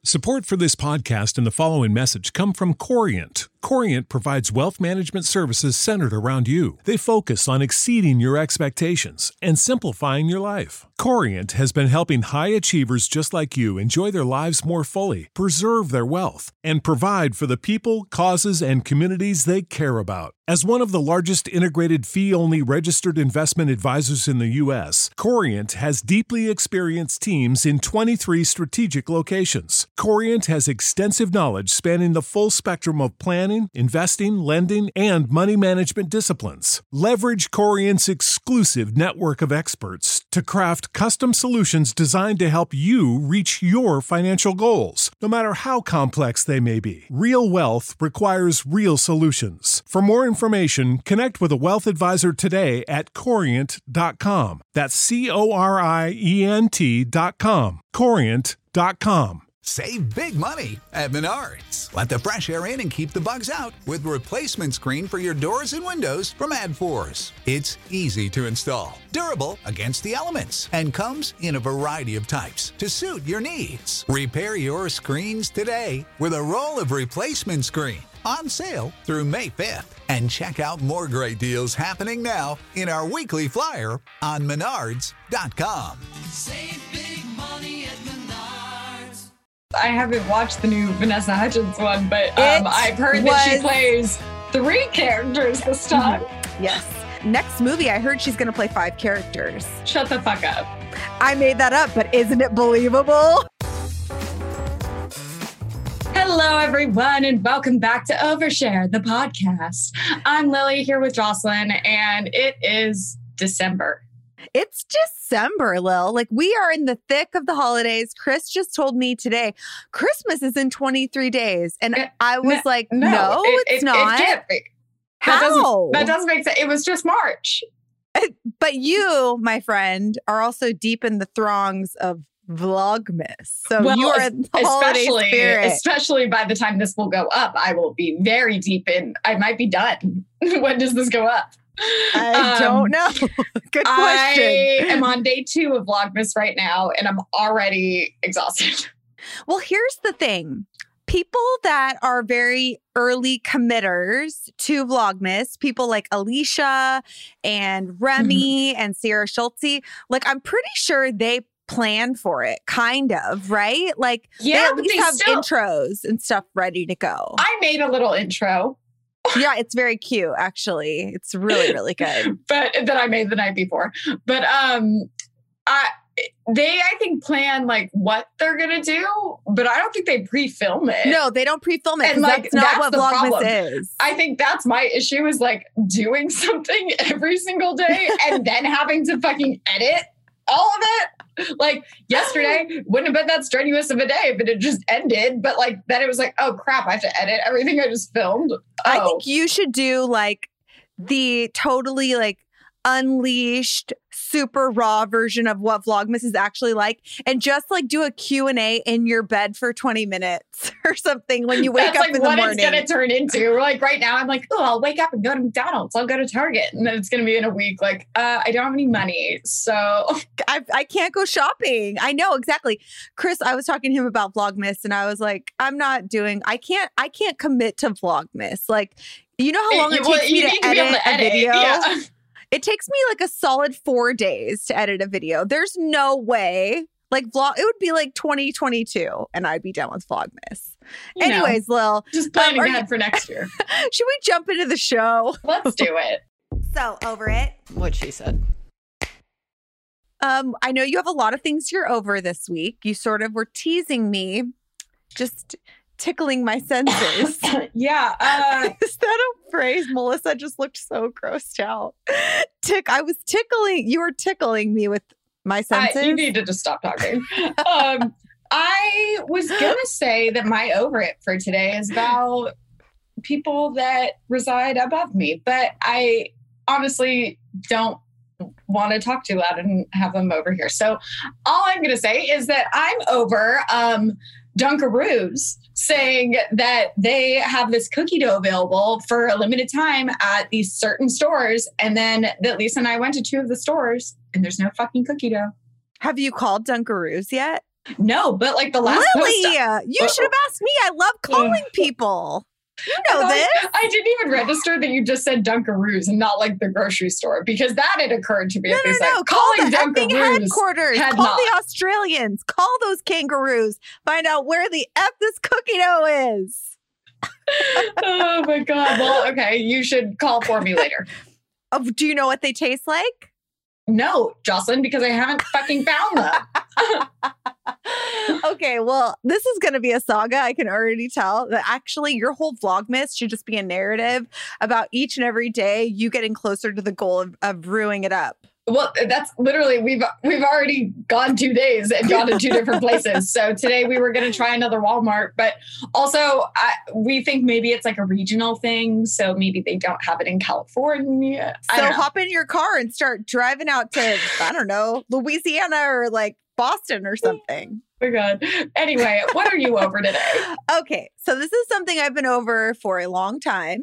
Support for this podcast and the following message come from Corient. Corient provides wealth management services centered around you. They focus on exceeding your expectations and simplifying your life. Corient has been helping high achievers just like you enjoy their lives more fully, preserve their wealth, and provide for the people, causes, and communities they care about. As one of the largest integrated fee-only registered investment advisors in the U.S., Corient has deeply experienced teams in 23 strategic locations. Corient has extensive knowledge spanning the full spectrum of planning, investing, lending, and money management disciplines. Leverage Corient's exclusive network of experts to craft custom solutions designed to help you reach your financial goals, no matter how complex they may be. Real wealth requires real solutions. For more information, connect with a wealth advisor today at Corient.com. That's Corient.com. Corient.com. Save big money at Menards. Let the fresh air in and keep the bugs out with replacement screen for your doors and windows from AdForce. It's easy to install, durable against the elements, and comes in a variety of types to suit your needs. Repair your screens today with a roll of replacement screen on sale through May 5th. And check out more great deals happening now in our weekly flyer on Menards.com. Save big money at Menards. I haven't watched the new Vanessa Hudgens one, but I've heard that she plays 3 characters this time. Yes. Next movie, I heard she's going to play 5 characters. Shut the fuck up. I made that up, but isn't it believable? Hello, everyone, and welcome back to Overshare, the podcast. I'm Lily here with Jocelyn, and it is December. It's December, Lil. Like, we are in the thick of the holidays. Chris just told me today, Christmas is in 23 days. And I was like, no, it's not. It can't be. How? That doesn't make sense. It was just March. But you, my friend, are also deep in the throngs of Vlogmas. So you are in the holiday spirit. Especially by the time this will go up, I will be very deep in. I might be done. When does this go up? I don't know. Good question. I am on day 2 of Vlogmas right now, and I'm already exhausted. Well, here's the thing. People that are very early committers to Vlogmas, people like Alicia and Remy and Sarah Schultze, like, I'm pretty sure they plan for it, kind of, right? Like, yeah, they at least have intros and stuff ready to go. I made a little intro. Yeah, it's very cute, actually. It's really, really good. But that I made the night before. But they, I think, plan like what they're gonna do, but I don't think they pre-film it. No, they don't pre-film it. And like that's not what Vlogmas problem. is. I think that's my issue, is like doing something every single day and then having to fucking edit all of it. Like yesterday wouldn't have been that strenuous of a day if it had just ended, but like then it was like, oh crap, I have to edit everything I just filmed. I think you should do like the totally like unleashed, super raw version of what Vlogmas is actually like, and just like do a Q&A in your bed for 20 minutes or something when you wake up in the morning. That's like what it's going to turn into. Like right now, I'm like, oh, I'll wake up and go to McDonald's. I'll go to Target. And then it's going to be in a week. Like, I don't have any money. So I can't go shopping. I know, exactly. Chris, I was talking to him about Vlogmas and I was like, I can't commit to Vlogmas. Like, you know how long it takes me to edit a video? Yeah. It takes me like a solid 4 days to edit a video. There's no way. Like it would be like 2022 and I'd be done with Vlogmas. Anyways, Lil. Just planning ahead for next year. Should we jump into the show? Let's do it. So, over it. What she said. I know you have a lot of things you're over this week. You sort of were teasing me, just tickling my senses. Yeah. Is that a phrase? Melissa just looked so grossed out. You were tickling me with my senses. You need to just stop talking. I was going to say that my over it for today is about people that reside above me, but I honestly don't want to talk too loud and have them over here. So all I'm going to say is that I'm over Dunkaroos saying that they have this cookie dough available for a limited time at these certain stores. And then that Lisa and I went to 2 of the stores and there's no fucking cookie dough. Have you called Dunkaroos yet? No, but like the last Lily, post, you should have asked me. I love calling people. You know this. I didn't even register that you just said Dunkaroos and not like the grocery store, because that had occurred to me. No. Calling Call the effing Dunkaroos headquarters. Call the Australians. Call those kangaroos. Find out where the F this cookie dough is. Oh my God. Well, okay. You should call for me later. Oh, do you know what they taste like? No, Jocelyn, because I haven't fucking found them. Okay, well, this is going to be a saga. I can already tell that actually your whole Vlogmas should just be a narrative about each and every day you getting closer to the goal of brewing it up. Well, that's literally, we've already gone 2 days and gone to 2 different places. So today we were going to try another Walmart, but also we think maybe it's like a regional thing. So maybe they don't have it in California. So hop in your car and start driving out to, I don't know, Louisiana or like Boston or something. Oh my God. Anyway, what are you over today? Okay, so this is something I've been over for a long time.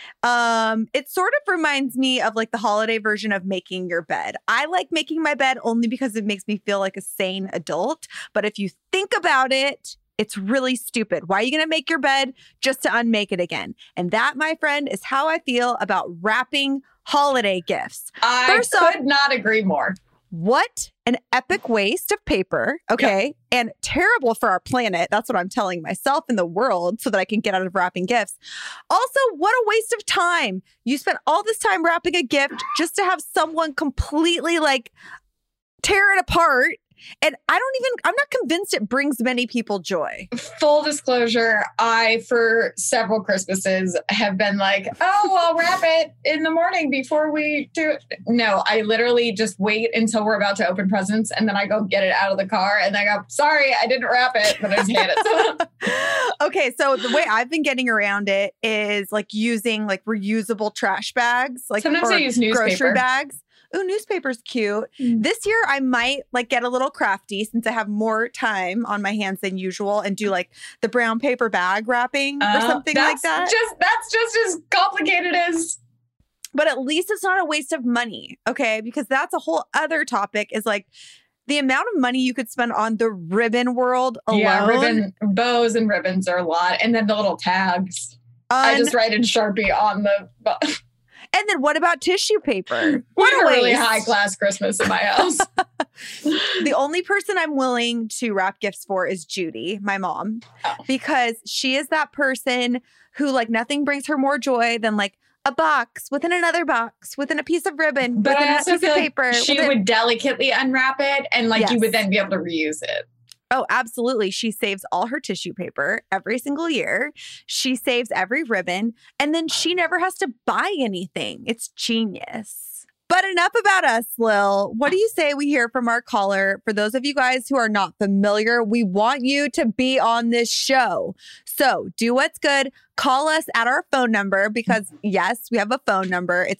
It sort of reminds me of like the holiday version of making your bed. I like making my bed only because it makes me feel like a sane adult. But if you think about it, it's really stupid. Why are you going to make your bed just to unmake it again? And that, my friend, is how I feel about wrapping holiday gifts. I could not agree more. What an epic waste of paper, okay? Yeah. And terrible for our planet. That's what I'm telling myself in the world so that I can get out of wrapping gifts. Also, what a waste of time. You spent all this time wrapping a gift just to have someone completely like tear it apart. And I'm not convinced it brings many people joy. Full disclosure, I, for several Christmases, have been like, oh, I'll wrap it in the morning before we do it. No, I literally just wait until we're about to open presents and then I go get it out of the car and I go, sorry, I didn't wrap it, but I just hand it. Okay, so the way I've been getting around it is like using like reusable trash bags, like sometimes I use newspaper. Grocery bags. Ooh, newspaper's cute. This year, I might like get a little crafty since I have more time on my hands than usual and do like the brown paper bag wrapping or something like that. That's just as complicated as. But at least it's not a waste of money, okay? Because that's a whole other topic is like the amount of money you could spend on the ribbon world alone. Yeah, bows and ribbons are a lot. And then the little tags. I just write in Sharpie on the... And then what about tissue paper? What a really high-class Christmas in my house. The only person I'm willing to wrap gifts for is Judy, my mom, because she is that person who like nothing brings her more joy than like a box within another box within a piece of ribbon, but within I also a piece of paper. She would delicately unwrap it and like you would then be able to reuse it. Oh, absolutely. She saves all her tissue paper every single year. She saves every ribbon, and then she never has to buy anything. It's genius. But enough about us, Lil. What do you say we hear from our caller? For those of you guys who are not familiar, we want you to be on this show. So do what's good. Call us at our phone number because, yes, we have a phone number. It's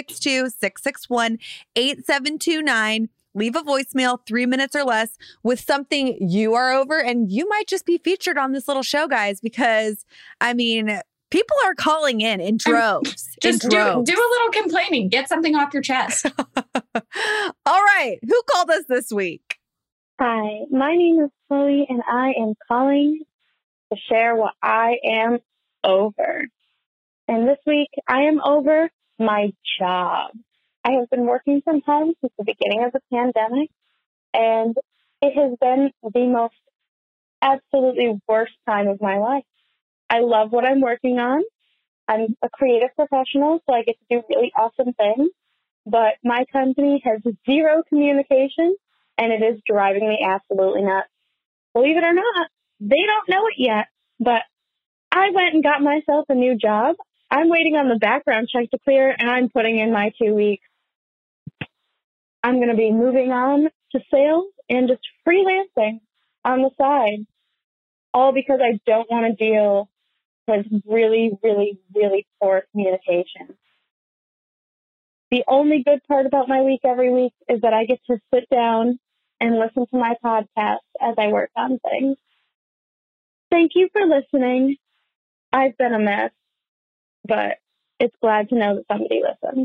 562-661-8729. Leave a voicemail 3 minutes or less with something you are over, and you might just be featured on this little show, guys, because, I mean, people are calling in droves. Just do a little complaining. Get something off your chest. All right. Who called us this week? Hi, my name is Chloe, and I am calling to share what I am over. And this week, I am over my job. I have been working from home since the beginning of the pandemic, and it has been the most absolutely worst time of my life. I love what I'm working on. I'm a creative professional, so I get to do really awesome things, but my company has zero communication, and it is driving me absolutely nuts. Believe it or not, they don't know it yet, but I went and got myself a new job. I'm waiting on the background check to clear, and I'm putting in my 2 weeks. I'm going to be moving on to sales and just freelancing on the side, all because I don't want to deal with really, really, really poor communication. The only good part about my week every week is that I get to sit down and listen to my podcast as I work on things. Thank you for listening. I've been a mess, but it's glad to know that somebody listens.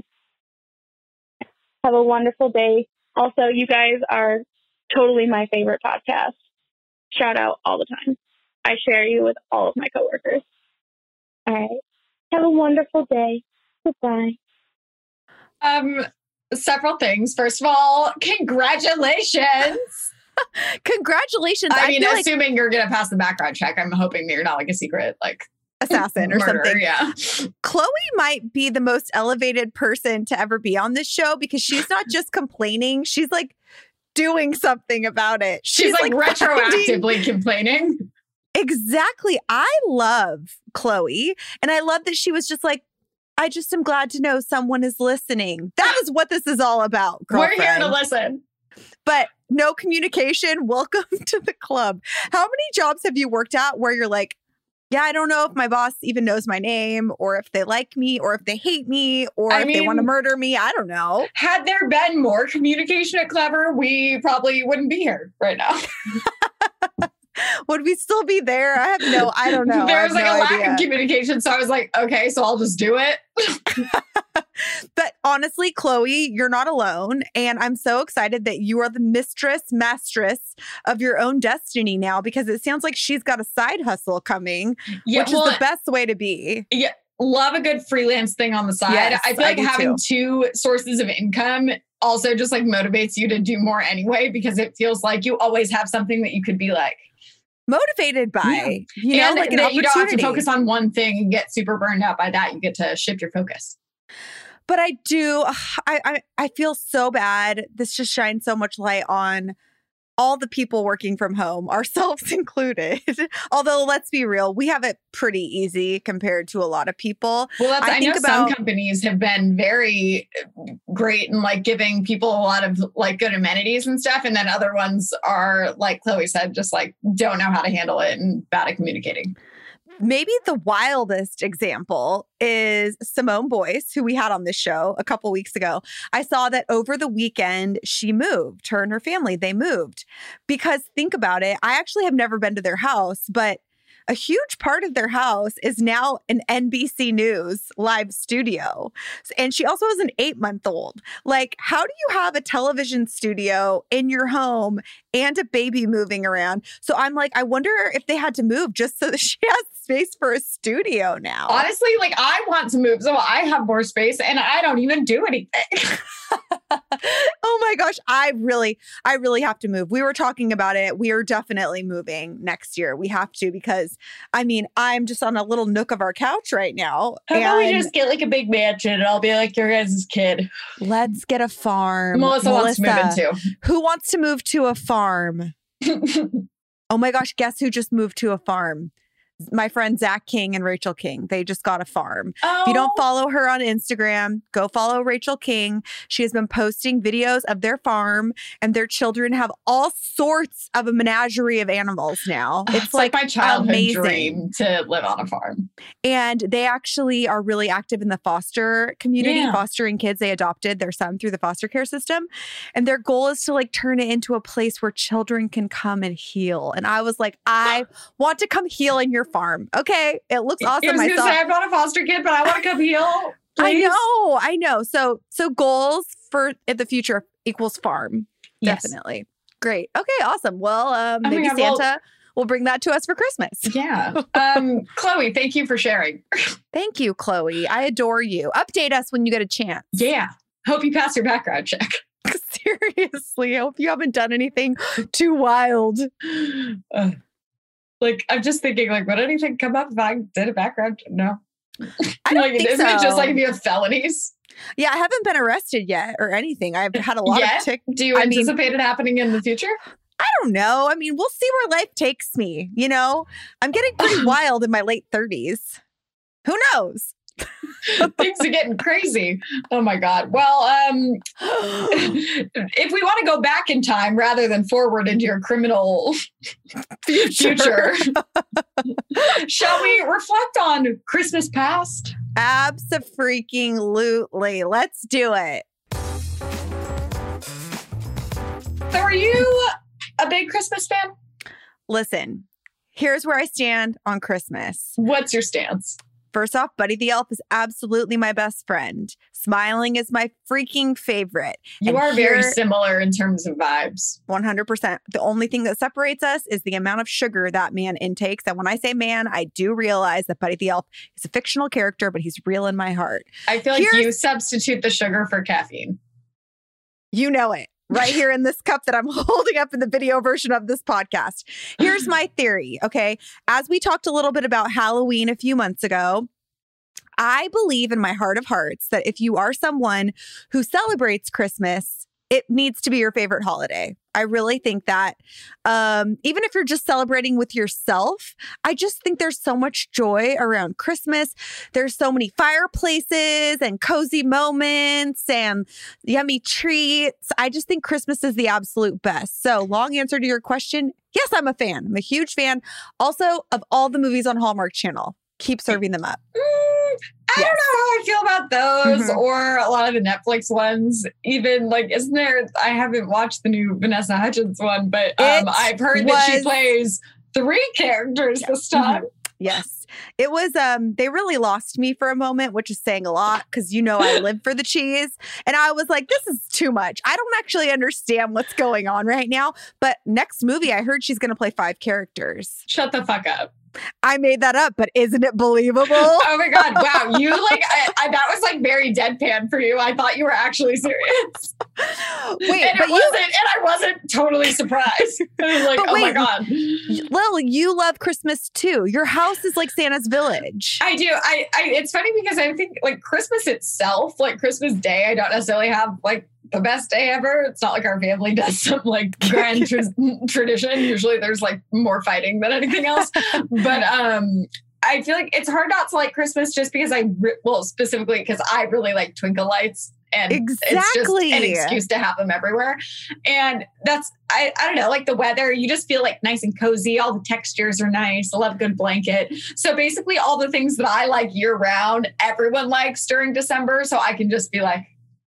Have a wonderful day. Also, you guys are totally my favorite podcast. shout out all the time. I share you with all of my coworkers. All right. Have a wonderful day. Goodbye. Several things. First of all, congratulations. Congratulations. I mean, assuming you're going to pass the background check, I'm hoping that you're not like a secret, like assassin or murder, something. Yeah. Chloe might be the most elevated person to ever be on this show because she's not just complaining. She's like doing something about it. She's like retroactively complaining. Exactly. I love Chloe. And I love that she was just like, I just am glad to know someone is listening. That is what this is all about, girlfriend. We're here to listen. But no communication. Welcome to the club. How many jobs have you worked at where you're like, yeah, I don't know if my boss even knows my name or if they like me or if they hate me or if they want to murder me. I don't know. Had there been more communication at Clever, we probably wouldn't be here right now. Would we still be there? I don't know. There was like a lack of communication. So I was like, okay, so I'll just do it. But honestly, Chloe, you're not alone. And I'm so excited that you are the mastress of your own destiny now, because it sounds like she's got a side hustle coming, which is the best way to be. Yeah. Love a good freelance thing on the side. Yes, I feel like having two sources of income also just like motivates you to do more anyway, because it feels like you always have something that you could be like motivated by, you know, like an opportunity. You don't have to focus on one thing and get super burned out by that. You get to shift your focus. But I feel so bad. This just shines so much light on all the people working from home, ourselves included. Although, let's be real, we have it pretty easy compared to a lot of people. Well, I know some companies have been very great in like giving people a lot of like good amenities and stuff. And then other ones are, like Chloe said, just like don't know how to handle it and bad at communicating. Maybe the wildest example is Simone Boyce, who we had on this show a couple weeks ago. I saw that over the weekend, she moved. Her and her family, they moved. Because think about it, I actually have never been to their house, but a huge part of their house is now an NBC News live studio. And she also has an 8-month-old. Like, how do you have a television studio in your home and a baby moving around? So I'm like, I wonder if they had to move just so that she has space for a studio now. Honestly, like I want to move so I have more space and I don't even do anything. Oh my gosh, I really have to move. We were talking about it. We are definitely moving next year. We have to, because I mean, I'm just on a little nook of our couch right now. How about we just get like a big mansion and I'll be like your guys' kid? Let's get a farm. Melissa wants to move into. Who wants to move to a farm? Oh my gosh, guess who just moved to a farm? My friend Zach King and Rachel King. They just got a farm. Oh. If you don't follow her on Instagram, go follow Rachel King. She has been posting videos of their farm, and their children have all sorts of a menagerie of animals now. It's like my childhood dream to live on a farm. And they actually are really active in the foster community, fostering kids. They adopted their son through the foster care system. And their goal is to like turn it into a place where children can come and heal. And I was like, I want to come heal in your farm. Okay. It looks awesome. I was going to say I'm not a foster kid, but I want to come heal. Please. I know. So goals for the future equals farm. Yes. Definitely. Great. Okay. Awesome. Well, maybe Santa will bring that to us for Christmas. Yeah. Chloe, thank you for sharing. Thank you, Chloe. I adore you. Update us when you get a chance. Yeah. Hope you pass your background check. Seriously. I hope you haven't done anything too wild. Like, I'm just thinking, like, would anything come up if I did a background? No. I don't think isn't so. It just like if you have felonies? Yeah, I haven't been arrested yet or anything. I've had a lot of Do you anticipate it happening in the future? I don't know. I mean, we'll see where life takes me. You know, I'm getting pretty wild in my late 30s. Who knows? Things are getting crazy. Oh my God. Well, if we want to go back in time rather than forward into your criminal future, shall we reflect on Christmas past? Abso-freaking-lutely. Let's do it. So are you a big Christmas fan? Listen, here's where I stand on Christmas. What's your stance? First off, Buddy the Elf is absolutely my best friend. Smiling is my freaking favorite. You are very similar in terms of vibes. 100%. The only thing that separates us is the amount of sugar that man intakes. And when I say man, I do realize that Buddy the Elf is a fictional character, but he's real in my heart. I feel like you substitute the sugar for caffeine. You know it. Right here in this cup that I'm holding up in the video version of this podcast. Here's my theory, okay? As we talked a little bit about Halloween a few months ago, I believe in my heart of hearts that if you are someone who celebrates Christmas, it needs to be your favorite holiday. I really think that even if you're just celebrating with yourself, I just think there's so much joy around Christmas. There's so many fireplaces and cozy moments and yummy treats. I just think Christmas is the absolute best. So long answer to your question. Yes, I'm a fan. I'm a huge fan also of all the movies on Hallmark Channel. Keep serving them up. I don't know how I feel about those or a lot of the Netflix ones. Even like, isn't there, I haven't watched the new Vanessa Hudgens one, but I've heard that she plays 3 characters this time. Yes. It was, they really lost me for a moment, which is saying a lot because, you know, I live for the cheese. And I was like, this is too much. I don't actually understand what's going on right now. But next movie, I heard she's going to play 5 characters. Shut the fuck up. I made that up, but isn't it believable? Oh my God. Wow. You like, that was like very deadpan for you. I thought you were actually serious. Wait, and but I wasn't totally surprised. I was like, oh my God. Lil, you love Christmas too. Your house is like Santa's village. I do. It's funny because I think like Christmas itself, like Christmas Day, I don't necessarily have like the best day ever. It's not like our family does some like grand tradition. Usually there's like more fighting than anything else. But I feel like it's hard not to like Christmas just because specifically because I really like twinkle lights. And it's just an excuse to have them everywhere. And that's, I don't know, like the weather, you just feel like nice and cozy. All the textures are nice. I love a good blanket. So basically all the things that I like year round, everyone likes during December. So I can just be like,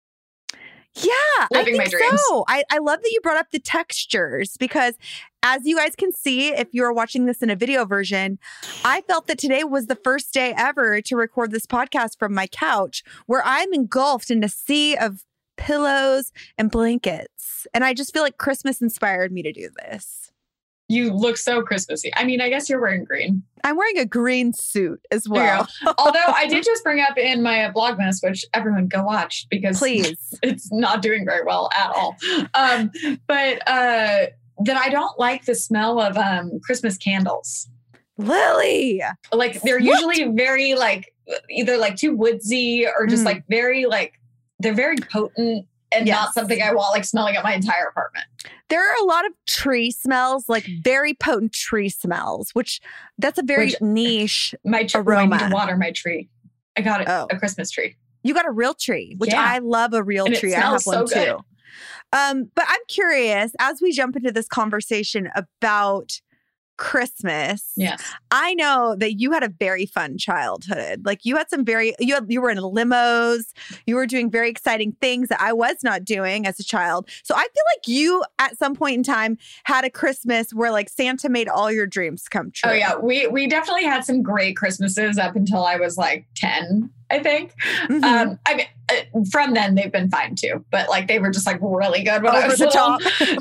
yeah, living I my think dreams. So. I love that you brought up the textures because as you guys can see, if you're watching this in a video version, I felt that today was the first day ever to record this podcast from my couch where I'm engulfed in a sea of pillows and blankets. And I just feel like Christmas inspired me to do this. You look so Christmassy. I mean, I guess you're wearing green. I'm wearing a green suit as well. Although I did just bring up in my Vlogmas, which everyone go watch because it's not doing very well at all. But that I don't like the smell of Christmas candles. Lily! Like they're usually very like either like too woodsy or just like very like they're very potent and not something I want like smelling up my entire apartment. There are a lot of tree smells, like very potent tree smells, which that's a very niche aroma. I need to water my tree. I got it, a Christmas tree. You got a real tree, which I love a real tree. I have one too. But I'm curious, as we jump into this conversation about Christmas. Yes. I know that you had a very fun childhood. Like you had some you were in limos, you were doing very exciting things that I was not doing as a child. So I feel like you at some point in time had a Christmas where like Santa made all your dreams come true. Oh yeah. We definitely had some great Christmases up until I was like 10, I think. I mean, from then they've been fine too, but like they were just like really good when I was little.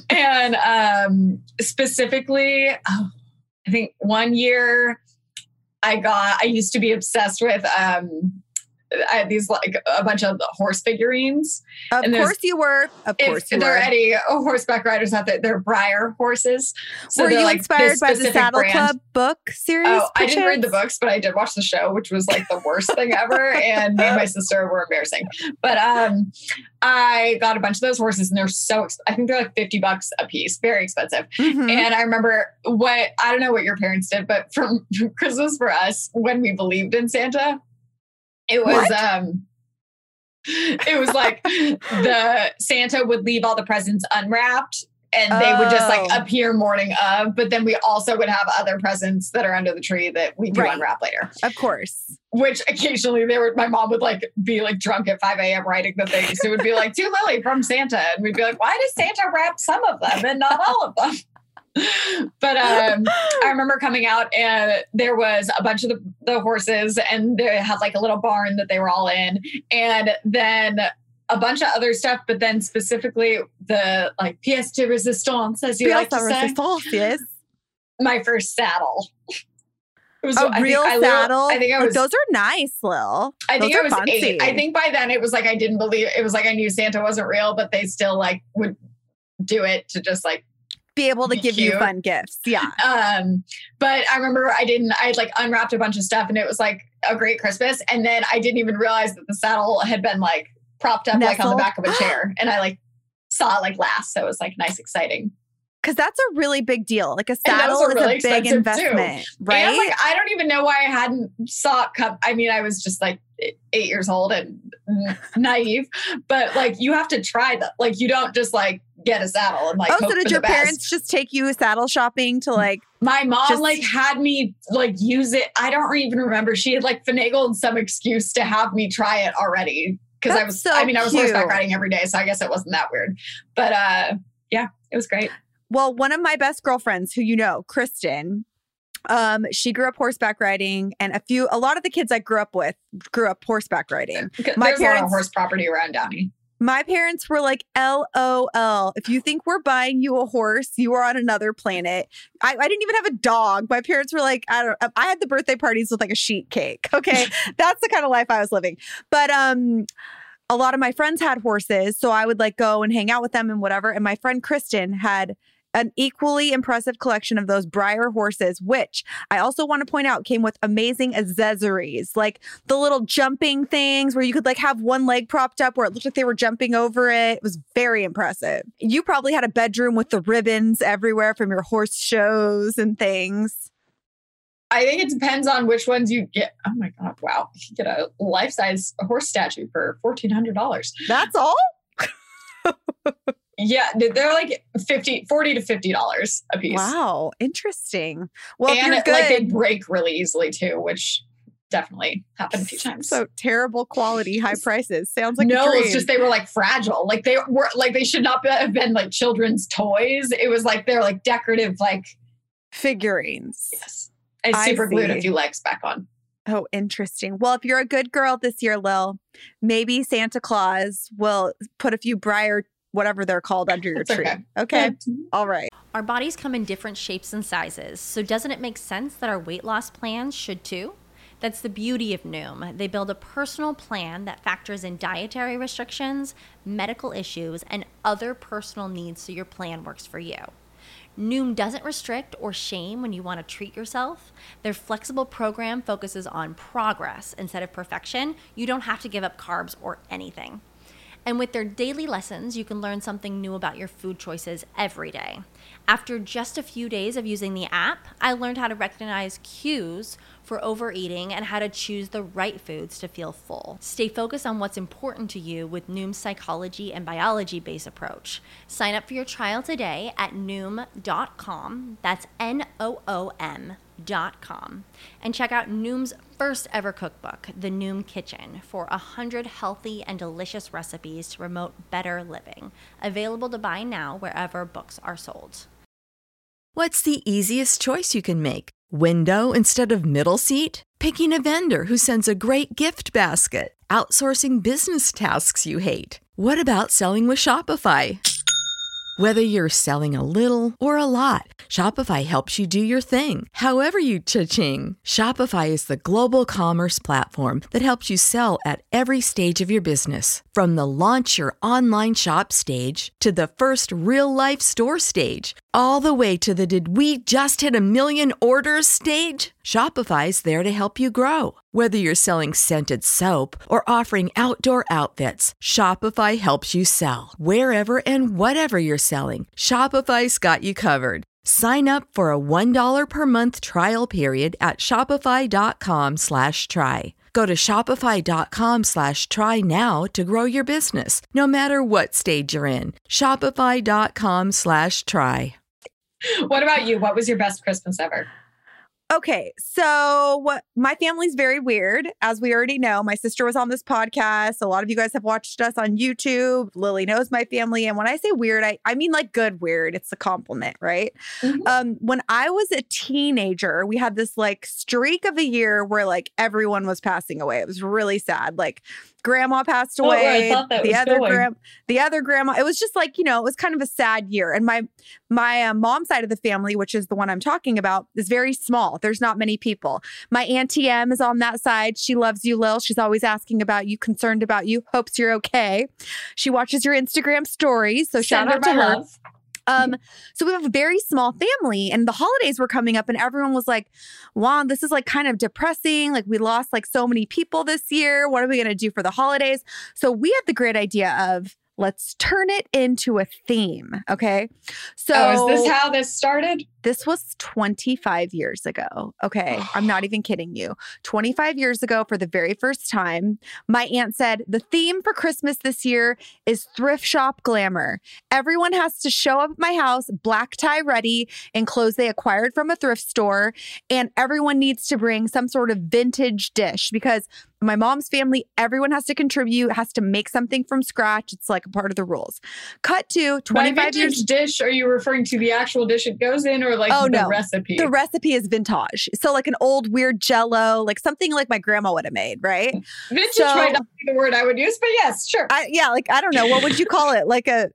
And specifically, I think one year I used to be obsessed with, I had these like a bunch of horse figurines. Of course you were. There are any horseback riders out there. They're Breyer horses. So were you like inspired by the Saddle Club book series? Oh, I didn't read the books, but I did watch the show, which was like the worst thing ever. And me and my sister were embarrassing. But I got a bunch of those horses and they're I think they're like $50 a piece. Very expensive. And I remember I don't know what your parents did, but from Christmas for us, when we believed in Santa, it was it was like the Santa would leave all the presents unwrapped and they would just like appear morning of, but then we also would have other presents that are under the tree that we do unwrap later. Of course. Which occasionally my mom would like be like drunk at 5 a.m. writing the things. So it would be like, to Lily from Santa. And we'd be like, why does Santa wrap some of them and not all of them? But I remember coming out and there was a bunch of the horses and they had like a little barn that they were all in. And then a bunch of other stuff, but then specifically the like pièce de résistance, as you like to say. Yes. My first saddle. It was a real saddle. I think I was. Those are nice, Lil. I think I was fancy. 8. I think by then it was like I didn't believe it was like I knew Santa wasn't real, but they still like would do it to just like be able to give cute. You fun gifts. Yeah. But I remember I like unwrapped a bunch of stuff and it was like a great Christmas, and then I didn't even realize that the saddle had been like propped up like on the back of a chair, and I like saw it like last, so it was like nice, exciting. Because that's a really big deal. Like a saddle is really a big investment, too. Right? And like, I don't even know why I hadn't saw it come. I mean, I was just like 8 years old and naive, but like you have to try that. Like you don't just like get a saddle and like. Oh, so did your parents just take you saddle shopping to like? My mom like had me like use it. I don't even remember. She had like finagled some excuse to have me try it already because I was. So I was cute. horseback riding every day, so I guess it wasn't that weird. But yeah, it was great. Well, one of my best girlfriends who you know, Kristen, she grew up horseback riding, and a lot of the kids I grew up with grew up horseback riding. There's a lot of horse property around Downey. My parents were like, LOL, if you think we're buying you a horse, you are on another planet. I didn't even have a dog. My parents were like, I had the birthday parties with like a sheet cake. Okay. That's the kind of life I was living. But a lot of my friends had horses, so I would like go and hang out with them and whatever. And my friend Kristen had an equally impressive collection of those Breyer horses, which I also want to point out came with amazing accessories, like the little jumping things where you could like have one leg propped up where it looked like they were jumping over it. It was very impressive. You probably had a bedroom with the ribbons everywhere from your horse shows and things. I think it depends on which ones you get. Oh my God. Wow. You get a life-size horse statue for $1,400. That's all? Yeah, they're like $40 to $50 a piece. Wow, interesting. Well, and if you're good, like they break really easily too, which definitely happened a few times. So terrible quality, high prices. Sounds like no, a dream. It's just they were like fragile. Like they were like they should not have been like children's toys. It was like they're like decorative like figurines. Yes, I super glued a few legs back on. Oh, interesting. Well, if you're a good girl this year, Lil, maybe Santa Claus will put a few Breyer, whatever they're called, under your tree. Okay. All right. Our bodies come in different shapes and sizes, so doesn't it make sense that our weight loss plans should too? That's the beauty of Noom. They build a personal plan that factors in dietary restrictions, medical issues, and other personal needs so your plan works for you. Noom doesn't restrict or shame when you want to treat yourself. Their flexible program focuses on progress instead of perfection. You don't have to give up carbs or anything. And with their daily lessons, you can learn something new about your food choices every day. After just a few days of using the app, I learned how to recognize cues for overeating and how to choose the right foods to feel full. Stay focused on what's important to you with Noom's psychology and biology-based approach. Sign up for your trial today at Noom.com. That's Noom.com. And check out Noom's first ever cookbook, The Noom Kitchen, for 100 healthy and delicious recipes to promote better living. Available to buy now wherever books are sold. What's the easiest choice you can make? Window instead of middle seat? Picking a vendor who sends a great gift basket? Outsourcing business tasks you hate? What about selling with Shopify? Whether you're selling a little or a lot, Shopify helps you do your thing, however you cha-ching. Shopify is the global commerce platform that helps you sell at every stage of your business. From the launch your online shop stage to the first real-life store stage, all the way to the did we just hit 1 million orders stage. Shopify's there to help you grow. Whether you're selling scented soap or offering outdoor outfits, Shopify helps you sell. Wherever and whatever you're selling, Shopify's got you covered. Sign up for a $1 per month trial period at shopify.com/try. Go to shopify.com/try now to grow your business, no matter what stage you're in. Shopify.com/try. What about you? What was your best Christmas ever? Okay, so my family's very weird, as we already know. My sister was on this podcast. A lot of you guys have watched us on YouTube. Lily knows my family. And when I say weird, I mean like good weird. It's a compliment, right? Mm-hmm. When I was a teenager, we had this like streak of a year where like everyone was passing away. It was really sad. Like grandma passed away. The other grandma. It was just like, it was kind of a sad year. And my mom's side of the family, which is the one I'm talking about, is very small. There's not many people. My Auntie M is on that side. She loves you, Lil. She's always asking about you, concerned about you, hopes you're okay. She watches your Instagram stories. So shout out to her. So we have a very small family, and the holidays were coming up and everyone was like, wow, this is like kind of depressing. Like we lost like so many people this year. What are we going to do for the holidays? So we had the great idea of let's turn it into a theme. Okay. So is this how this started? This was 25 years ago. Okay. I'm not even kidding you. 25 years ago, for the very first time, my aunt said, the theme for Christmas this year is thrift shop glamour. Everyone has to show up at my house, black tie ready, in clothes they acquired from a thrift store. And everyone needs to bring some sort of vintage dish because my mom's family, everyone has to contribute, has to make something from scratch. It's like a part of the rules. Cut to 25 years. Dish, are you referring to the actual dish it goes in or like the recipe? The recipe is vintage. So like an old weird Jell-O, like something like my grandma would have made, right? Vintage might not be the word I would use, but yes, sure. I don't know. What would you call it? Like a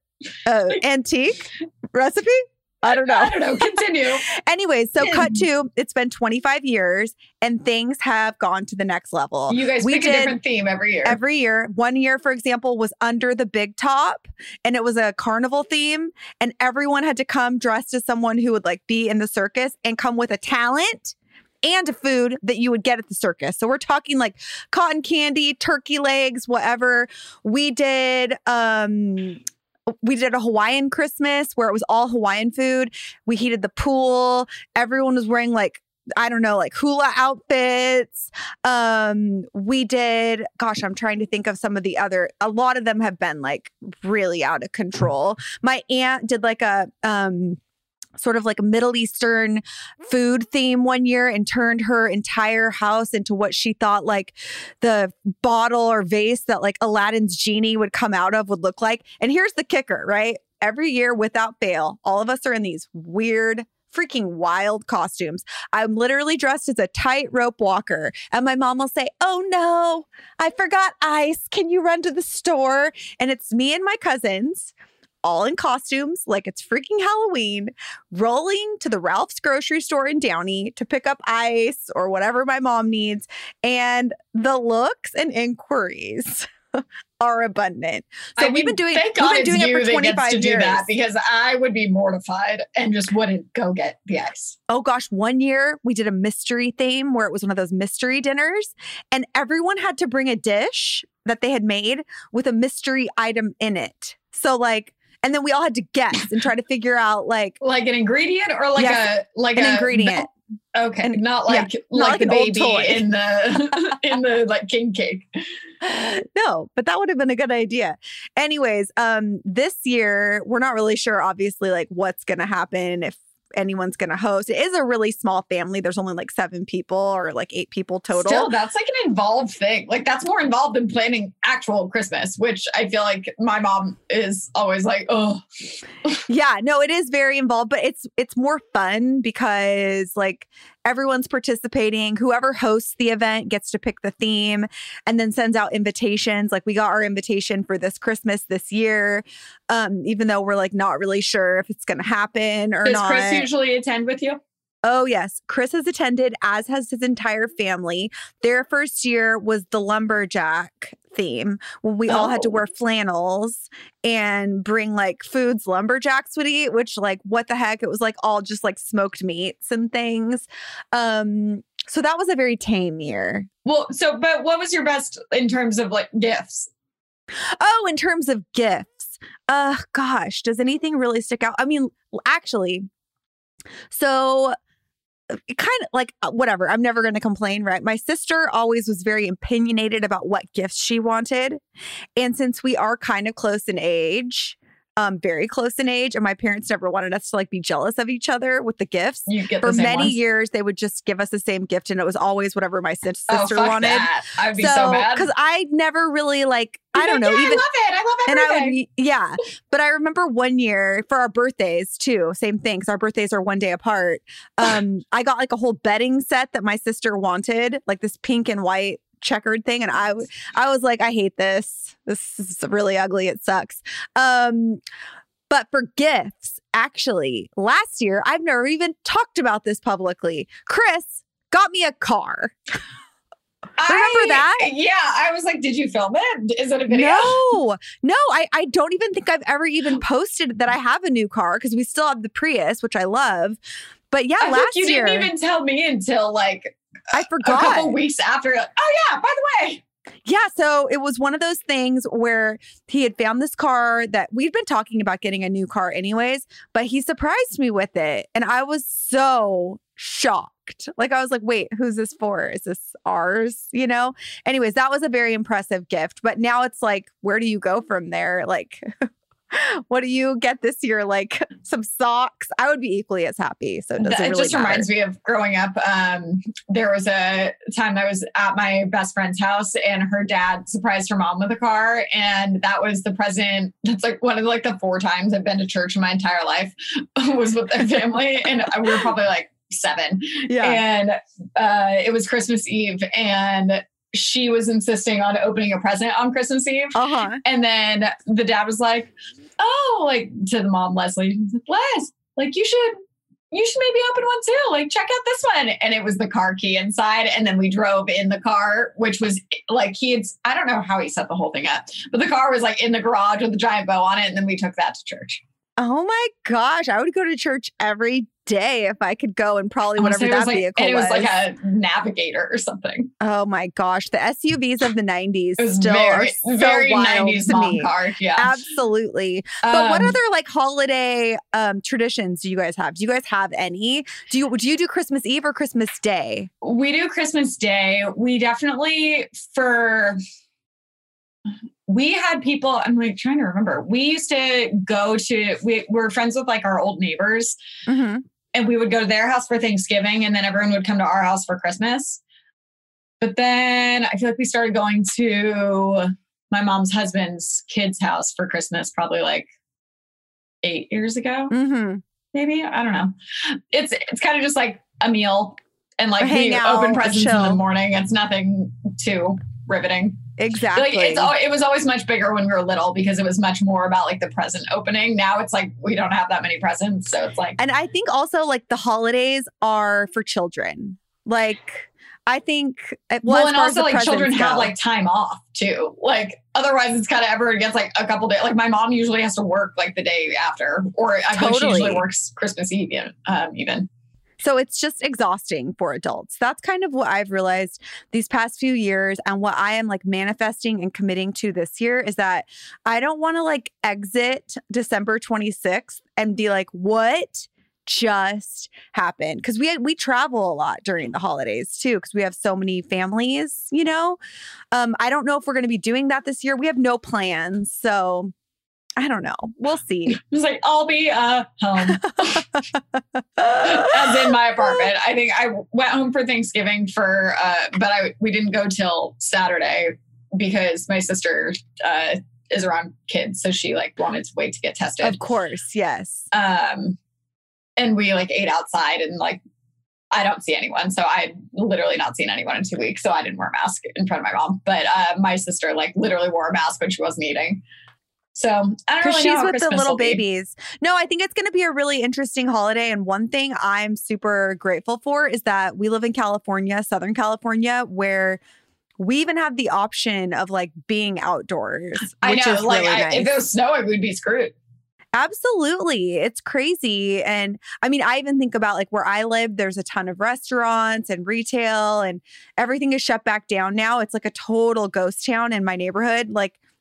antique recipe? I don't know. Continue. Anyways, so cut to, it's been 25 years and things have gone to the next level. You guys pick a different theme every year. Every year. One year, for example, was Under the Big Top, and it was a carnival theme, and everyone had to come dressed as someone who would like be in the circus and come with a talent and a food that you would get at the circus. So we're talking like cotton candy, turkey legs, whatever. We did a Hawaiian Christmas where it was all Hawaiian food. We heated the pool. Everyone was wearing like, I don't know, like hula outfits. We did, gosh, I'm trying to think of some of the other, a lot of them have been like really out of control. My aunt did like a, sort of like a Middle Eastern food theme one year and turned her entire house into what she thought like the bottle or vase that like Aladdin's genie would come out of would look like. And here's the kicker, right? Every year without fail, all of us are in these weird, freaking wild costumes. I'm literally dressed as a tightrope walker. And my mom will say, oh no, I forgot ice. Can you run to the store? And it's me and my cousins, all in costumes, like it's freaking Halloween, rolling to the Ralph's grocery store in Downey to pick up ice or whatever my mom needs. And the looks and inquiries are abundant. So we've been doing it for 25 years. Do that because I would be mortified and just wouldn't go get the ice. Oh gosh, one year we did a mystery theme where it was one of those mystery dinners and everyone had to bring a dish that they had made with a mystery item in it. So like, and then we all had to guess and try to figure out like an ingredient or like an ingredient. Okay, and, not like the baby in the like king cake. No, but that would have been a good idea. Anyways, this year we're not really sure, obviously, like what's going to happen if anyone's going to host. It is a really small family. There's only like 7 people or like 8 people total. Still, that's like an involved thing. Like that's more involved than planning actual Christmas, which I feel like my mom is always like, oh. Yeah, no, it is very involved, but it's more fun because like everyone's participating. Whoever hosts the event gets to pick the theme and then sends out invitations. Like we got our invitation for this Christmas this year, even though we're like not really sure if it's going to happen or not. Does Chris usually attend with you? Oh, yes. Chris has attended, as has his entire family. Their first year was the lumberjack theme when we all had to wear flannels and bring like foods lumberjacks would eat, which like, what the heck? It was like all just like smoked meats and things. So that was a very tame year. Well, but what was your best in terms of like gifts? Oh, in terms of gifts. Gosh, does anything really stick out? I mean, actually, so kind of like whatever. I'm never going to complain, right? My sister always was very opinionated about what gifts she wanted. And since we are kind of close in age, very close in age, and my parents never wanted us to like be jealous of each other with the gifts. You get For the same many ones? years, they would just give us the same gift, and it was always whatever my sister Fuck wanted. that. I'd be so mad. Because I never really like, I don't know, Yeah, even. I love it. And I would, yeah. But I remember one year for our birthdays too, same thing, because our birthdays are one day apart. I got like a whole bedding set that my sister wanted, like this pink and white checkered thing. And I was like, I hate this. This is really ugly. It sucks. But for gifts, actually, last year, I've never even talked about this publicly. Chris got me a car. Remember that? Yeah. I was like, did you film it? Is it a video? No, I don't even think I've ever even posted that I have a new car because we still have the Prius, which I love. But yeah, I last think you year. didn't even tell me until like I forgot. a couple weeks after. Oh yeah, by the way. Yeah, so it was one of those things where he had found this car that we'd been talking about getting a new car anyways, but he surprised me with it. And I was so shocked. Like, I was like, wait, who's this for? Is this ours? You know? Anyways, that was a very impressive gift. But now it's like, where do you go from there? Like, what do you get this year? Like some socks? I would be equally as happy. So it doesn't really just matter. reminds me of growing up. There was a time I was at my best friend's house and her dad surprised her mom with a car. And that was the present. That's like one of like the 4 times I've been to church in my entire life was with their family. And we were probably like 7. Yeah. And it was Christmas Eve. And she was insisting on opening a present on Christmas Eve. Uh-huh. And then the dad was like, oh, like to the mom, Leslie, Les, like you should maybe open one too. Like, check out this one. And it was the car key inside. And then we drove in the car, which was like, I don't know how he set the whole thing up, but the car was like in the garage with a giant bow on it. And then we took that to church. Oh my gosh. I would go to church every day if I could go in probably whatever that vehicle and it was was. like a Navigator or something. Oh my gosh. The SUVs of the 90s It was still are so very wild 90s to mom me. car. Yeah. Absolutely. But what other like holiday traditions do you guys have? Do you guys have any? Do you do Christmas Eve or Christmas Day? We do Christmas Day. We definitely we had people, I'm like trying to remember. We used to go to, we were friends with like our old neighbors and we would go to their house for Thanksgiving and then everyone would come to our house for Christmas. But then I feel like we started going to my mom's husband's kid's house for Christmas, probably like 8 years ago. Maybe. I don't know. It's kind of just like a meal and like we open presents in the morning. It's nothing too riveting. Exactly. Like it was always much bigger when we were little because it was much more about like the present opening. Now it's like we don't have that many presents. So it's like. And I think also like the holidays are for children. Like I think. Well, and also like children have like time off too. Like otherwise it's kind of everyone gets like a couple days. Like my mom usually has to work like the day after or I think she usually works Christmas Eve even. So it's just exhausting for adults. That's kind of what I've realized these past few years. And what I am like manifesting and committing to this year is that I don't want to like exit December 26th and be like, what just happened? Because we travel a lot during the holidays too, because we have so many families, you know? I don't know if we're going to be doing that this year. We have no plans. So I don't know. We'll see. It's like, I'll be home. As in my apartment. I think I went home for Thanksgiving but we didn't go till Saturday because my sister is around kids. So she like wanted to wait to get tested. Of course. Yes. And we like ate outside and like, I don't see anyone. So I literally not seen anyone in 2 weeks. So I didn't wear a mask in front of my mom, but my sister like literally wore a mask when she wasn't eating. So I don't really know. She's with Christmas the little babies. No, I think it's going to be a really interesting holiday. And one thing I'm super grateful for is that we live in California, Southern California, where we even have the option of like being outdoors. I which know. is Like really nice. if it was snowing, we'd be screwed. Absolutely. It's crazy. And I mean, I even think about like where I live, there's a ton of restaurants and retail and everything is shut back down now. It's like a total ghost town in my neighborhood. Like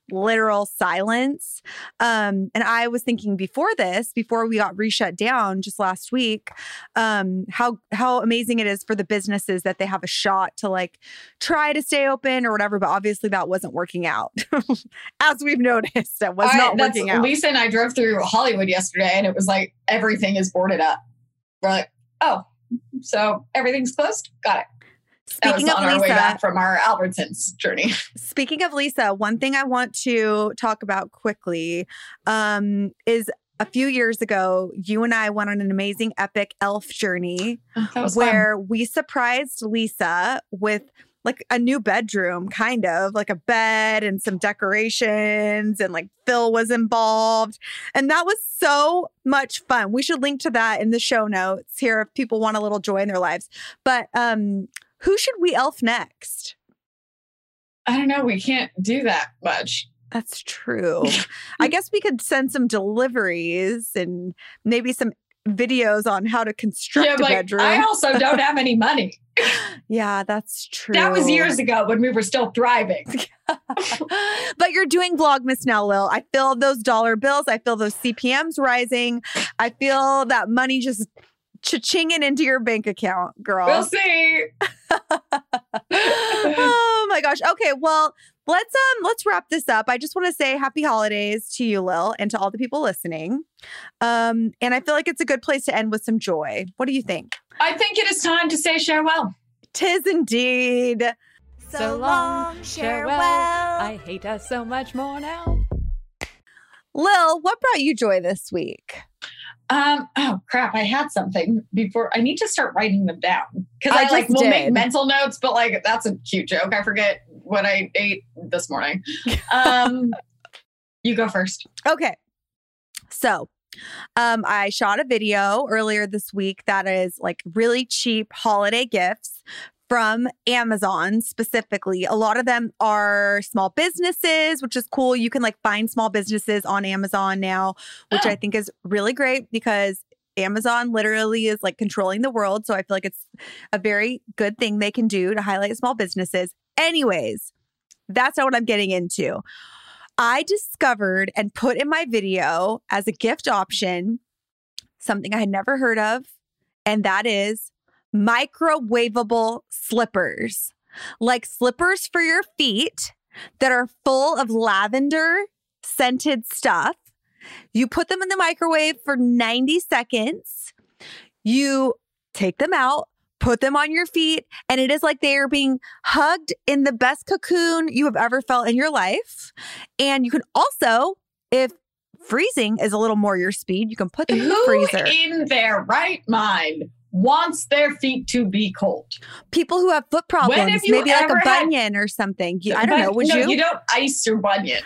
literal silence. And I was thinking before we got reshut down just last week, how amazing it is for the businesses that they have a shot to like try to stay open or whatever. But obviously that wasn't working out. As we've noticed, that was not working out. Lisa and I drove through Hollywood yesterday and it was like, everything is boarded up. We're like, oh, so everything's closed? Got it. Speaking of Lisa, our way back from our Albertsons journey. Speaking of Lisa, one thing I want to talk about quickly is a few years ago, you and I went on an amazing epic elf journey where we surprised Lisa with like a new bedroom, kind of like a bed and some decorations, and like Phil was involved. And that was so much fun. We should link to that in the show notes here if people want a little joy in their lives. But who should we elf next? I don't know. We can't do that much. That's true. I guess we could send some deliveries and maybe some videos on how to construct a bedroom. I also don't have any money. Yeah, that's true. That was years ago when we were still thriving. But you're doing Vlogmas now, Lil. I feel those dollar bills. I feel those CPMs rising. I feel that money just cha-chinging into your bank account, girl. We'll see. Oh my gosh. Okay, well, let's wrap this up. I just want to say happy holidays to you, Lil, and to all the people listening. And I feel like it's a good place to end with some joy. What do you think? I think it is time to say farewell. 'Tis indeed. So long, farewell. I hate us so much more now. Lil, what brought you joy this week? Oh crap, I had something before. I need to start writing them down because I like will make mental notes, but like that's a cute joke. I forget what I ate this morning. You go first. Okay. So I shot a video earlier this week that is like really cheap holiday gifts from Amazon specifically. A lot of them are small businesses, which is cool. You can like find small businesses on Amazon now, which I think is really great because Amazon literally is like controlling the world. So I feel like it's a very good thing they can do to highlight small businesses. Anyways, that's not what I'm getting into. I discovered and put in my video as a gift option something I had never heard of, and that is microwavable slippers. Like slippers for your feet that are full of lavender scented stuff. You put them in the microwave for 90 seconds. You take them out, put them on your feet, and it is like they are being hugged in the best cocoon you have ever felt in your life. And you can also, if freezing is a little more your speed, you can put them in the freezer. Who in their right mind wants their feet to be cold? People who have foot problems, maybe like a bunion or something. I don't know. Would you? You don't ice your bunion.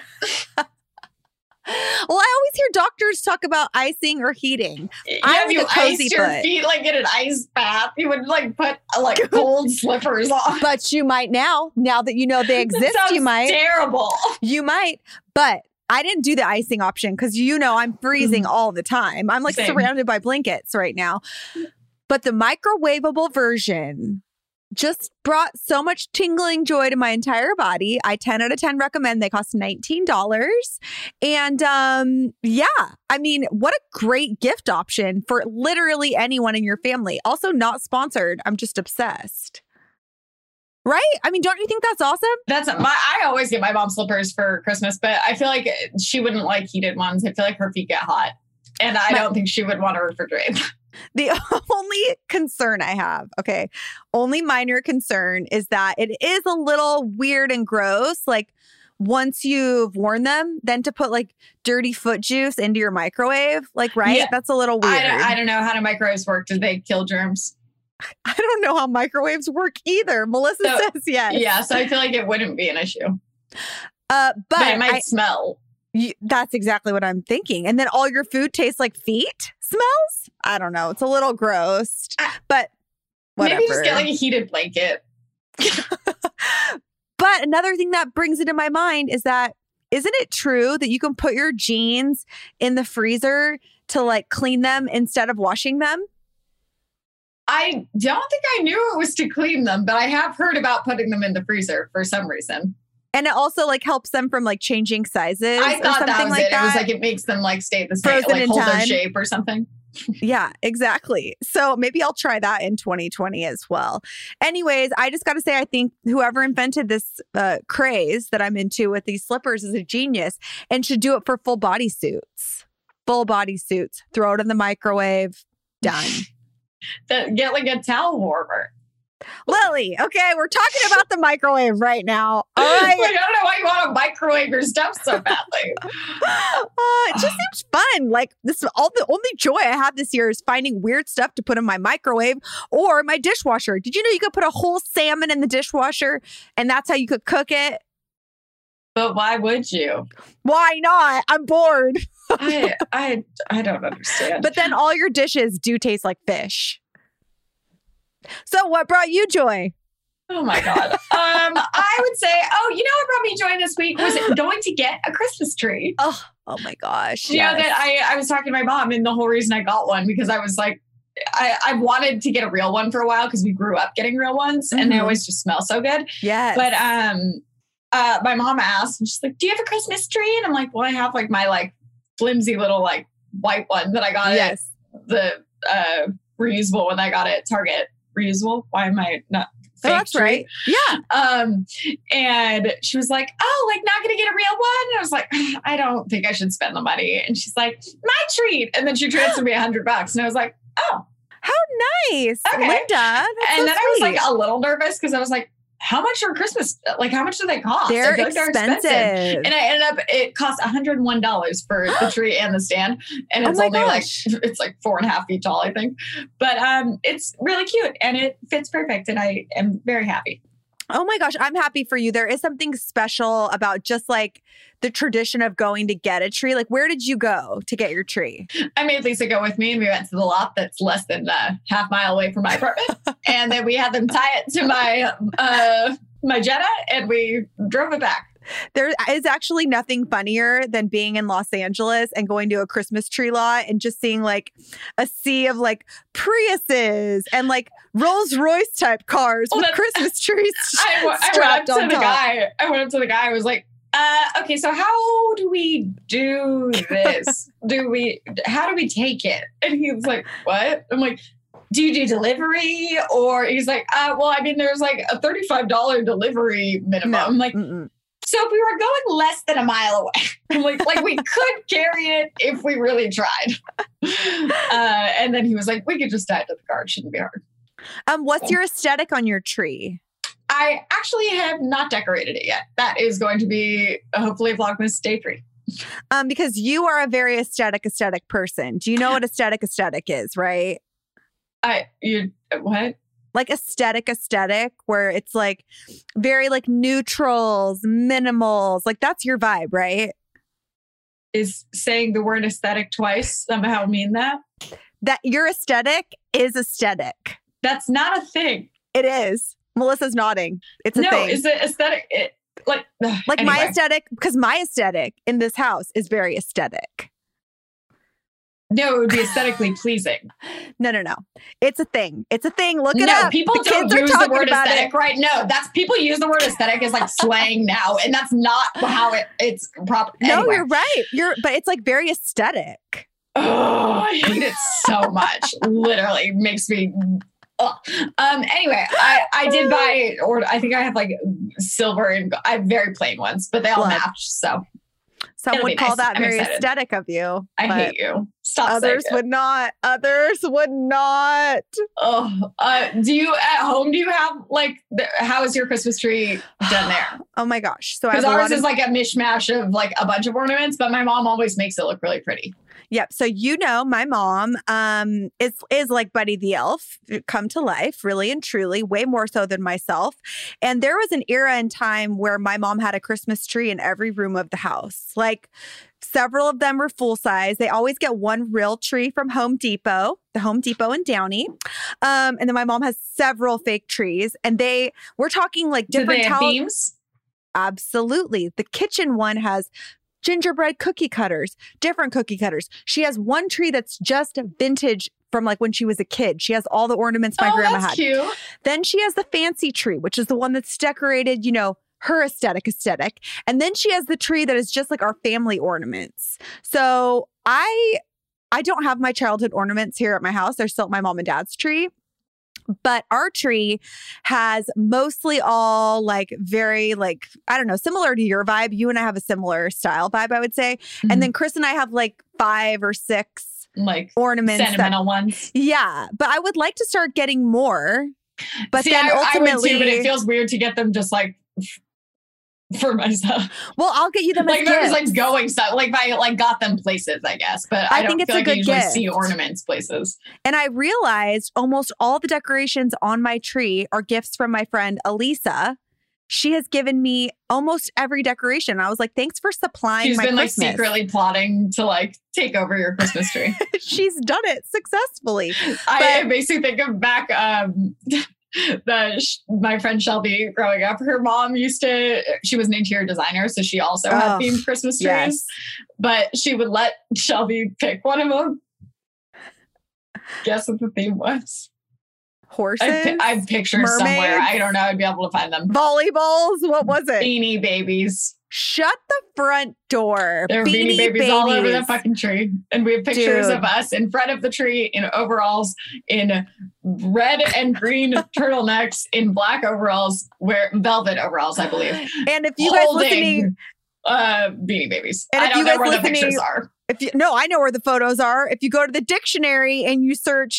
Well, I always hear doctors talk about icing or heating. I'm you like a cozy ice your foot. feet like in an ice bath. You would like put like cold slippers on. But you might now that you know they exist, you might. Terrible. You might, but I didn't do the icing option because I'm freezing all the time. I'm like surrounded by blankets right now. But the microwavable version just brought so much tingling joy to my entire body. I 10 out of 10 recommend. They cost $19. And I mean, what a great gift option for literally anyone in your family. Also not sponsored. I'm just obsessed. Right? I mean, don't you think that's awesome? I always get my mom slippers for Christmas, but I feel like she wouldn't like heated ones. I feel like her feet get hot. And I don't think she would want to refrigerate. The only concern I have, only minor concern is that it is a little weird and gross. Like once you've worn them, then to put like dirty foot juice into your microwave, like, right? Yeah. That's a little weird. I don't know how do microwaves work. Do they kill germs? I don't know how microwaves work either. Melissa says yes. Yeah, so I feel like it wouldn't be an issue. But it might smell. That's exactly what I'm thinking. And then all your food tastes like feet smells? I don't know. It's a little gross, but whatever. Maybe just get like a heated blanket. But another thing that brings it to my mind is that, isn't it true that you can put your jeans in the freezer to like clean them instead of washing them? I don't think I knew it was to clean them, but I have heard about putting them in the freezer for some reason. And it also like helps them from like changing sizes. I thought or something that was like it. that. It was like it makes them like stay the same, Frozen like in hold their time. shape or something. Yeah, exactly. So maybe I'll try that in 2020 as well. Anyways, I just got to say, I think whoever invented this craze that I'm into with these slippers is a genius and should do it for full body suits. Full body suits. Throw it in the microwave. Done. Get like a towel warmer. Lily, okay, we're talking about the microwave right now. All right. Like, I don't know why you want to microwave your stuff so badly. It just seems fun. Like this is all the only joy I have this year is finding weird stuff to put in my microwave or my dishwasher. Did you know you could put a whole salmon in the dishwasher and that's how you could cook it? But why would you? Why not? I'm bored. I don't understand. But then all your dishes do taste like fish. So what brought you joy? Oh my God. I would say, you know what brought me joy this week was going to get a Christmas tree. Oh my gosh. You know that I was talking to my mom and the whole reason I got one because I was like, I wanted to get a real one for a while because we grew up getting real ones and they always just smell so good. Yes. But my mom asked and she's like, do you have a Christmas tree? And I'm like, well, I have like my like flimsy little like white one that I got at the reusable one that I got at Target. Reusable? Why am I not? Oh, that's tree? Right. Yeah. And she was like, oh, like not going to get a real one. And I was like, I don't think I should spend the money. And she's like, my treat. And then she transferred me $100. And I was like, oh, how nice. Okay. Linda. That's and so then sweet. I was like a little nervous because I was like, how much are Christmas? Like, how much do they cost? They're I feel like expensive. And I ended up, it cost $101 for the tree and the stand. And it's only it's like 4.5 feet tall, I think. But it's really cute and it fits perfect. And I am very happy. Oh my gosh, I'm happy for you. There is something special about just like the tradition of going to get a tree. Like, where did you go to get your tree? I made Lisa go with me and we went to the lot that's less than a half mile away from my apartment. And then we had them tie it to my Jetta and we drove it back. There is actually nothing funnier than being in Los Angeles and going to a Christmas tree lot and just seeing like a sea of like Priuses and like Rolls Royce type cars with Christmas trees strapped on top. I went up to the guy. I was like, okay, so how do we do this? How do we take it? And he was like, what? I'm like, do you do delivery? Or he's like, well, I mean, there's like a $35 delivery minimum. No. I'm like, so if we were going less than a mile away, I'm like we could carry it if we really tried. And then he was like, we could just tie it to the car. It shouldn't be hard. What's your aesthetic on your tree? I actually have not decorated it yet. That is going to be hopefully Vlogmas Day 3. Because you are a very aesthetic person. Do you know what aesthetic is, right? What? Like aesthetic, where it's like very like neutrals, minimals. Like that's your vibe, right? Is saying the word aesthetic twice somehow mean that? That your aesthetic is aesthetic. That's not a thing. It is. Melissa's nodding. It's a thing. No, is it aesthetic? Like anyway. My aesthetic, because my aesthetic in this house is very aesthetic. No, it would be aesthetically pleasing. No. It's a thing. Look it up. No, people don't use the word aesthetic, right? No, people use the word aesthetic as like slang now, and that's not how it's proper. No, anyway. you're right. But it's like very aesthetic. Oh, I hate it so much. Literally makes me. Anyway, I did buy, or I think I have like silver and I have very plain ones, but they all match. So some would call that very aesthetic of you. I hate you. Stop. Others would not. Oh, do you at home? Do you have like? How is your Christmas tree done there? Oh my gosh! So because ours is like a mishmash of like a bunch of ornaments, but my mom always makes it look really pretty. Yep. So my mom is like Buddy the Elf come to life, really and truly, way more so than myself. And there was an era in time where my mom had a Christmas tree in every room of the house. Like several of them were full size. They always get one real tree from Home Depot, the Home Depot in Downey. And then my mom has several fake trees, and we're talking like different Do they have themes? Absolutely. The kitchen one has gingerbread cookie cutters, different cookie cutters. She has one tree that's just vintage from like when she was a kid. She has all the ornaments my grandma had. Cute. Then she has the fancy tree, which is the one that's decorated, her aesthetic. And then she has the tree that is just like our family ornaments. So I don't have my childhood ornaments here at my house. They're still at my mom and dad's tree. But our tree has mostly all like very like, I don't know, similar to your vibe. You and I have a similar style vibe, I would say. Mm-hmm. And then Chris and I have like 5 or 6 like ornaments. Sentimental ones. Yeah. But I would like to start getting more. But see, then ultimately, I would too, but it feels weird to get them just like for myself. Well, I'll get you them like as if I gifts. was like going stuff, like if I like got them places, I guess. But I don't think it's feel a like good I usually gift. see ornaments places. And I realized almost all the decorations on my tree are gifts from my friend Elisa. She has given me almost every decoration. I was like, thanks for supplying She's my been Christmas. like secretly plotting to like take over your Christmas tree. She's done it successfully. I basically think of back my friend Shelby growing up, her mom she was an interior designer, so she also had themed Christmas trees. Yes. But she would let Shelby pick one of them. Guess what the theme was? Horses? I have pictures mermaids, somewhere. I don't know. I'd be able to find them. Volleyballs? What was it? Beanie Babies. Shut the front door. There are Beanie Babies all over the fucking tree. And we have pictures of us in front of the tree in overalls, in red and green turtlenecks, in black overalls, velvet overalls, I believe. And if you guys listening... Beanie Babies. And I don't know where the pictures are. I know where the photos are. If you go to the dictionary and you search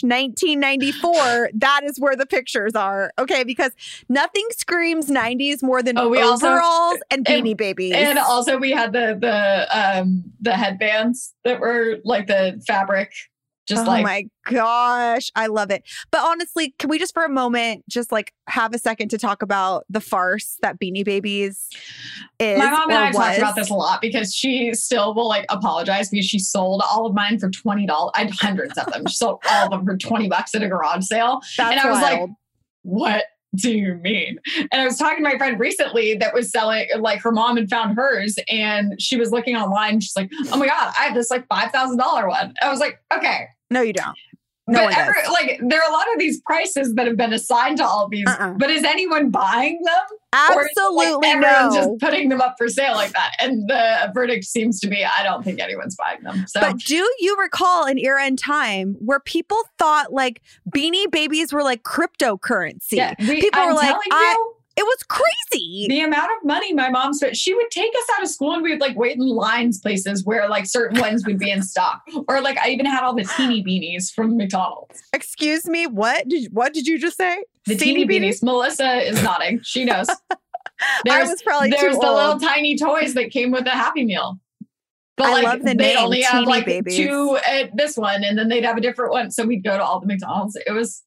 1994, that is where the pictures are. Okay, because nothing screams 90s more than overalls and Beanie Babies. And also we had the headbands that were like the fabric. Just oh my gosh, I love it. But honestly, can we just for a moment just like have a second to talk about the farce that Beanie Babies is? My mom and I talked about this a lot because she still will like apologize because she sold all of mine for $20. I had hundreds of them. She sold all of them for $20 at a garage sale. And I was like, what do you mean? And I was talking to my friend recently that was selling, like her mom had found hers and she was looking online. She's like, oh my God, I have this like $5,000 one. I was like, okay. No, you don't. But there are a lot of these prices that have been assigned to all of these, but is anyone buying them? Absolutely or is, like, everyone's just putting them up for sale like that. And the verdict seems to be, I don't think anyone's buying them. So. But do you recall an era in time where people thought like Beanie Babies were like cryptocurrency? Yeah, people were like, it was crazy. The amount of money my mom spent. She would take us out of school and we would like wait in lines places where like certain ones would be in stock. Or like I even had all the teeny beanies from McDonald's. Excuse me, what did you just say? The teeny beanies. Melissa is nodding. She knows. I was probably too There's the old. little tiny toys that came with a Happy Meal. But I love the they name, only have like Babies. 2 at this one, and then they'd have a different one. So we'd go to all the McDonald's. It was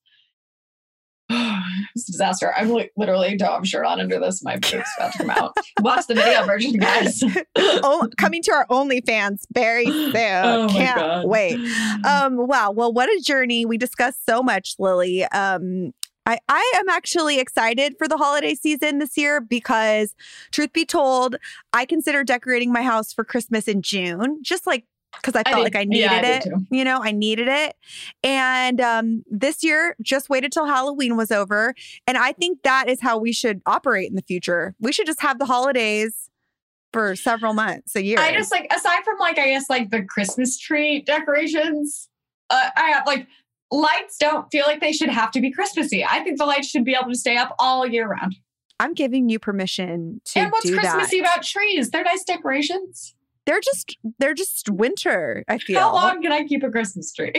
a disaster. I'm like literally don't have a shirt on under this. My boob's about to come out. Watch the video version, guys. Coming to our OnlyFans very soon. Oh my Can't God. wait. Wow. Well, what a journey. We discussed so much, Lily. I am actually excited for the holiday season this year because, truth be told, I consider decorating my house for Christmas in June, just like because I felt like I needed it. You know, I needed it. And this year, just waited till Halloween was over. And I think that is how we should operate in the future. We should just have the holidays for several months a year. I just like, aside from like, I guess like the Christmas tree decorations, I have like, lights don't feel like they should have to be Christmassy. I think the lights should be able to stay up all year round. I'm giving you permission to do that. And what's Christmassy about trees? They're nice decorations. They're just winter, I feel. How long can I keep a Christmas tree?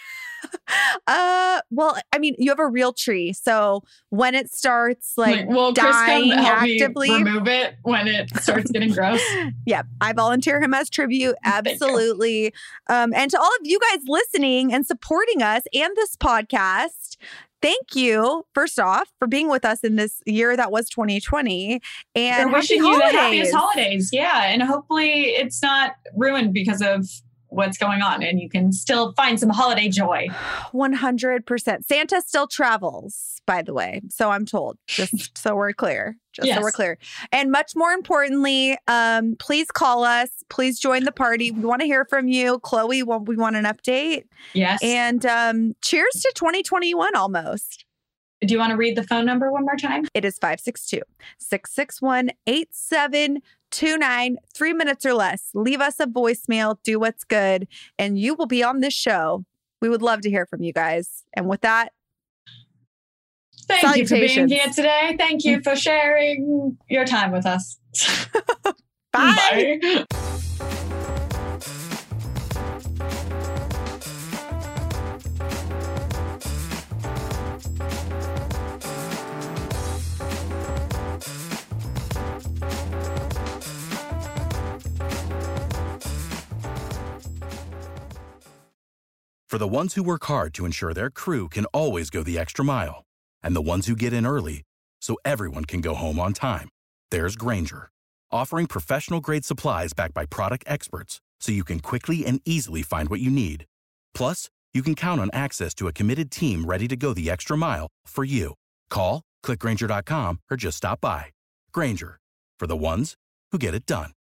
Well, I mean, you have a real tree, so when it starts like Chris dying can help actively, me remove it when it starts getting gross. Yeah, I volunteer him as tribute. Absolutely. And to all of you guys listening and supporting us and this podcast, thank you, first off, for being with us in this year that was 2020. And we're wishing you the happiest holidays. Yeah. And hopefully it's not ruined because of what's going on and you can still find some holiday joy. 100%. Santa still travels, by the way. So I'm told, just so we're clear. So we're clear. And much more importantly, please call us. Please join the party. We want to hear from you. Chloe, we want an update. Yes. And cheers to 2021 almost. Do you want to read the phone number one more time? It is 562-661-8729. 3 minutes or less. Leave us a voicemail. Do what's good. And you will be on this show. We would love to hear from you guys. And with that, thank you for being here today. Thank you for sharing your time with us. Bye. Bye. For the ones who work hard to ensure their crew can always go the extra mile, and the ones who get in early so everyone can go home on time, there's Grainger, offering professional-grade supplies backed by product experts so you can quickly and easily find what you need. Plus, you can count on access to a committed team ready to go the extra mile for you. Call, click Grainger.com, or just stop by. Grainger, for the ones who get it done.